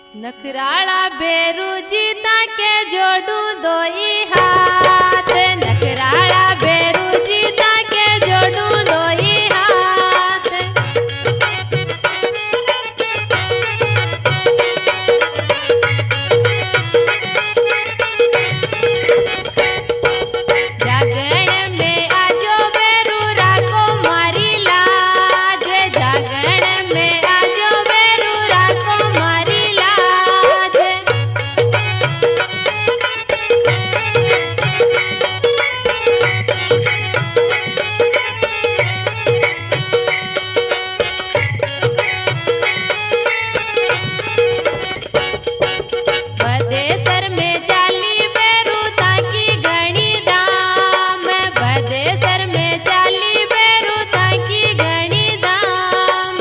नखराला बेरू जीता के जोड़ू दोई हाथ। नखराला बेरू जीता के जोड़ू दोई हाथ। जागरण में आजो बेरू राखो मारी लाज। जागरण में आजो बेरू राखो मारी लाज। बदेसर में चाली बेरू ताकी गणी दाम। बदेसर में चाली बेरू ताकी गणी दाम।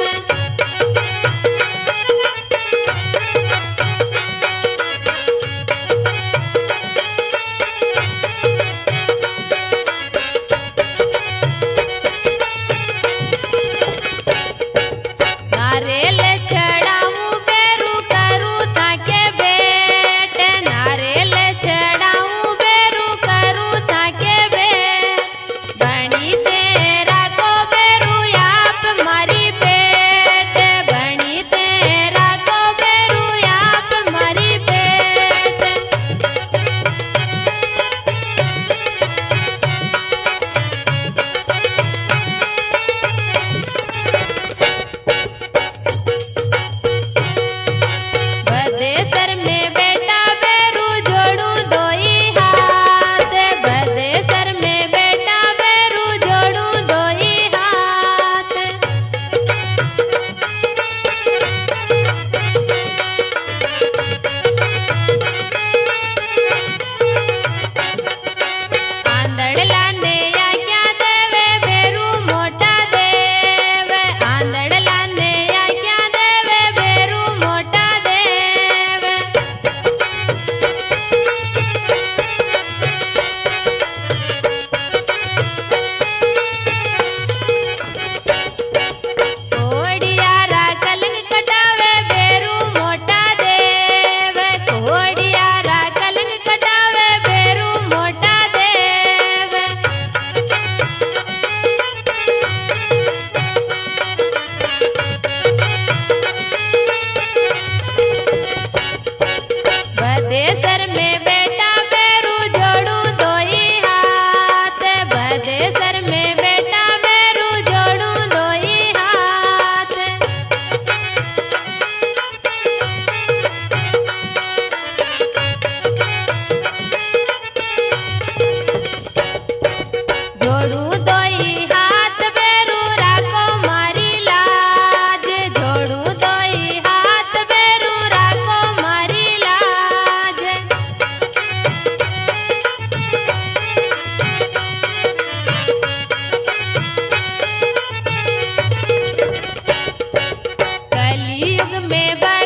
नारेल चढ़ाऊं बेरू करूं ताके बेट। नारेल चढ़ाऊं बेरू करूं ताके बेट। बणी तेरा को बेरू याप मारी पेट। बणी तेरा को बेरू याप मारी पेट। बदेसर में बेटा बेरू जोड़ू दोई हाथ। बदेसर में बेटा बेरू जोड़ू दोई हाथ। आंधळला ने आज्ञा देवे बेरू मोठा देव। आंधळला ने आज्ञा देवे बेरू मोठा देव। घोड़ियारा कलंक कटावे बेरू मोठा देव। घोड़ियारा कलंक कटावे बेरू मोठा देव। बदेसर में बेटा बेरू जोड़ू दोई हाथ। बदेसर में बेटा बेरू जोड़ू दोई हाथ। जोड़ू दोई हाथ बेरू राखो मारी लाज। जोड़ू दोई हाथ बेरू राखो मारी लाज। कलयुग में